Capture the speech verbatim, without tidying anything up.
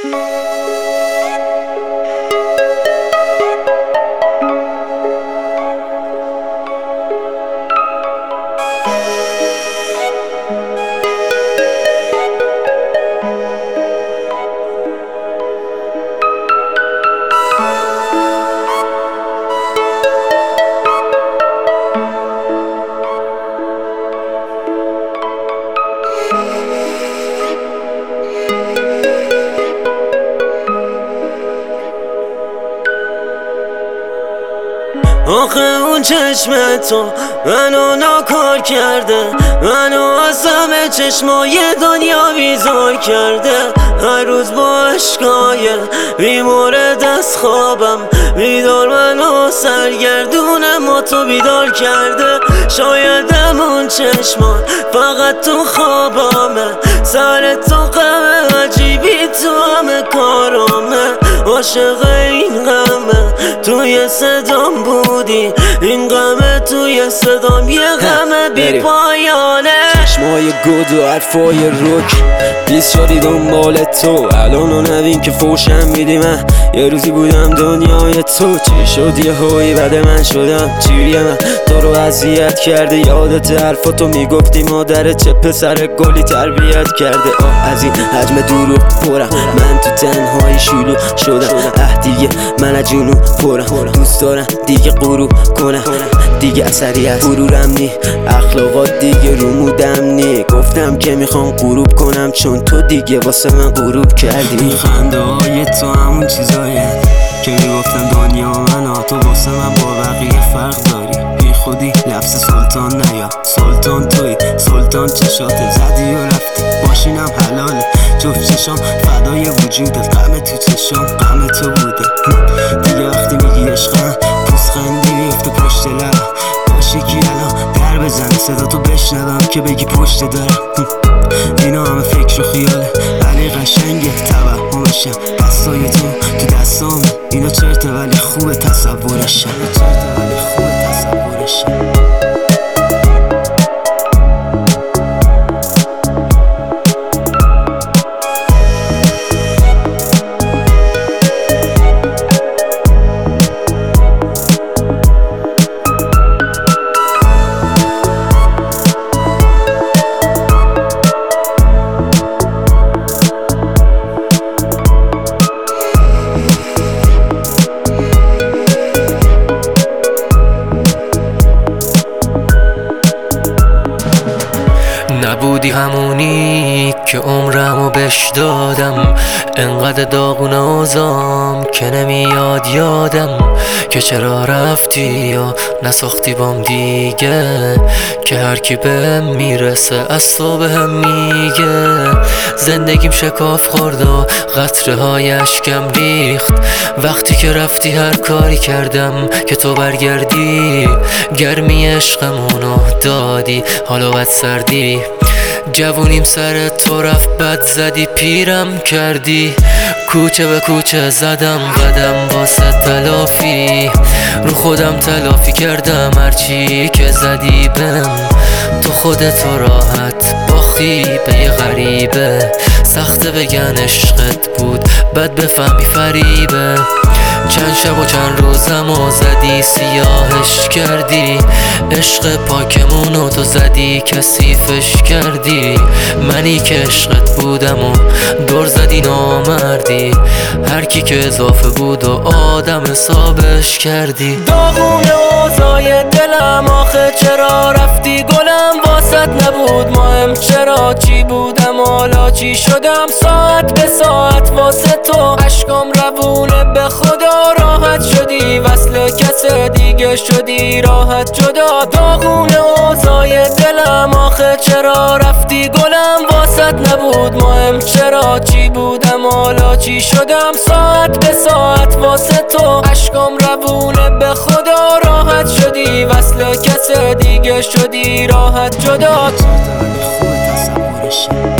آخه اون چشم تو منو ناکار کرده، منو از همه چشمای دنیا بیزار کرده. هر روز با عشقای بیمورد از خوابم بیدار منو سرگردون ما تو بیدار کرده. شایدم اون چشمان فقط تو خوابامه، سر تو غم عجیبی تو همه کارامه. عاشق این غمه توی صدام بودی، این غمه توی صدام یه غم بی پایانه. چشمای گود و حرفای روک بیس شدی دنبال تو، الان رو نبین که فوشم میدی. من یه روزی بودم دنیای تو، چی شد یه هایی بعد من شدم چیری. من تو رو اذیت کرده، یادت حرفاتو میگفتی مادرت چه پسر گلی تربیت کرده. آه از این حجم دورو پرم، من تو تنهایی شلو شدم. اه دیگه من از جنون پرم، دوست دارم دیگه غروب کنم، دیگه اثری از غرورم نی، اخلاقات دیگه رومودم نی. گفتم که میخوام غروب کنم چون تو دیگه واسه من غروب کردی. خنده های تو همون چیزایی که میگفتم دنیا من، تو واسه من با بقیه فرق داری. بی خودی لفظ سلطان نیا، سلطان توی سلطان چشات زدی و رفتی. باشینم حلاله جفت چشام فدای وجودت، غم تو چشام غم تو بوده. دیگه وقتی میگی عشقم پوزخندی میفته پشت لبم، باشه کی الان در بزنه صدا تو بشنوم که بگی پشت دارم. اینا همه فکر و خیاله ولی قشنگه توهمشم، دستای تو تو دستامه. اینا چرته ولی خوبه تصورشم، چرته ولی خوبه تصورشم. نبودی همونی که عمرمو بش دادم، انقدر داغون اوزام که نمیاد یادم که چرا رفتی یا نساختی بام دیگه. که هر کی بهم میرسه از تو بهم میگه زندگیم شکاف خورد و قطره های اشکم ریخت. وقتی که رفتی هر کاری کردم که تو برگردی، گرمی عشقمونو دادی حالا بد سردی. جوونیم سر تو رفت بد زدی پیرم کردی، کوچه به کوچه زدم قدم واسه تلافی. رو خودم تلافی کردم هرچی که زدی بهم، تو خودت راحت باختی به یه غریبه. سخته بگن عشقت بود بد بفهمی فریبه. چند شب و چند روزمو زدی سیاهش کردی، عشق پاکمونو تو زدی کثیفش کردی. منی که عشقت بودم و دور زدی نامردی، هر کی که اضافه بود و آدم حسابش کردی. داغون اوضاع دلم آخه چرا رفتی گلم، واسط نبود مهم چرا چی بودم حالا چی شدم. ساعت به ساعت واسه تو اشکام روونه به خدا، راحت شدی وصل کس دیگه شدی راحت جدا. داغون اوضاع دلم آخه چرا رفتی گلم، واسط نبود مهم چرا چی بودم حالا چی شدم. ساعت به ساعت واسه تو اشکام روونه به خدا، راحت شدی وصل کس دیگه شدی راحت جدا.